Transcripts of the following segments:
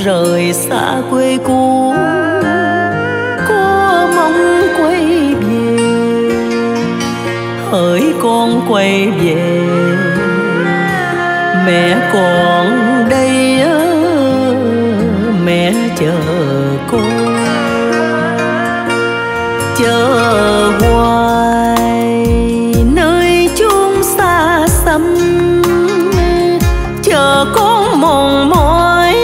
rời xa quê cũ, có mong quay về. Hỡi con quay về, mẹ còn đây á, mẹ chờ con. Chờ hoài nơi chốn xa xăm, chờ con mòn mỏi,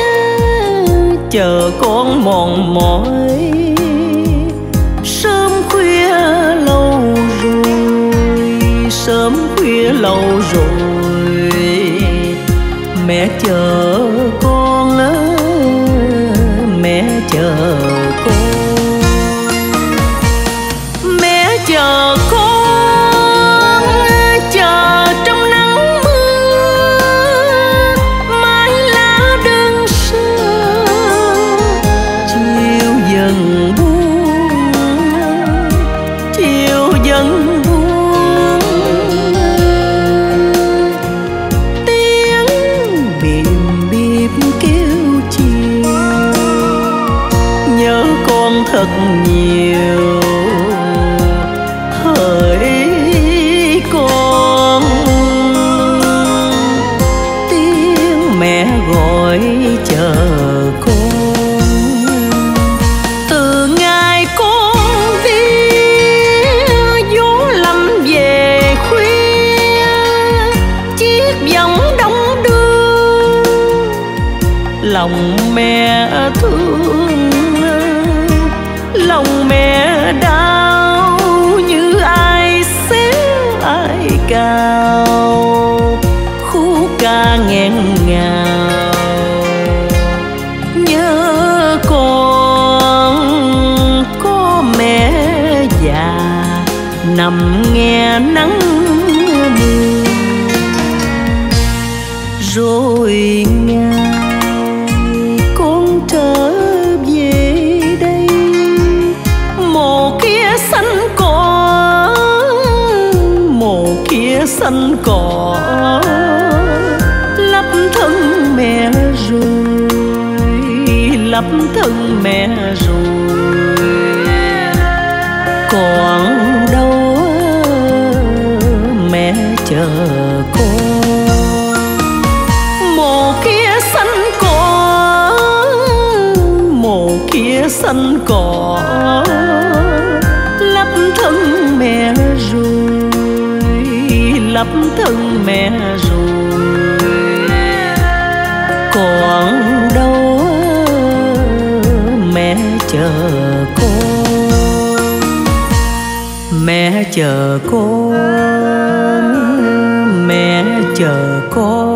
chờ con mòn mỏi. Sớm khuya lâu rồi, sớm khuya lâu rồi, mẹ chờ con á, mẹ chờ con. Mẹ chờ con, chờ trong nắng mưa, mái lá đơn sơ chiều dần buông, chiều dần buông. Tiếng bìm bịp kêu chiều, nhớ con thật nhiều. Hỡi con, tiếng mẹ gọi chờ con. Từ ngày con đi gió lâm về khuya, chiếc võng đông đưa, lòng mẹ thương, lòng mẹ đau như ai xéo ai cao. Khúc ca nghẹn ngào nhớ con, có mẹ già nằm nghe nắng mưa. Rồi ngày con trở về đây, mồ kia xanh cỏ, mồ kia xanh cỏ lấp thân mẹ rồi, lấp thân mẹ rồi. Còn đâu mẹ chờ con. Mồ kia xanh cỏ, mồ kia xanh cỏ lấp thân mẹ rồi, lấp thân mẹ rồi. Còn đâu mẹ chờ con, mẹ chờ con, mẹ chờ con.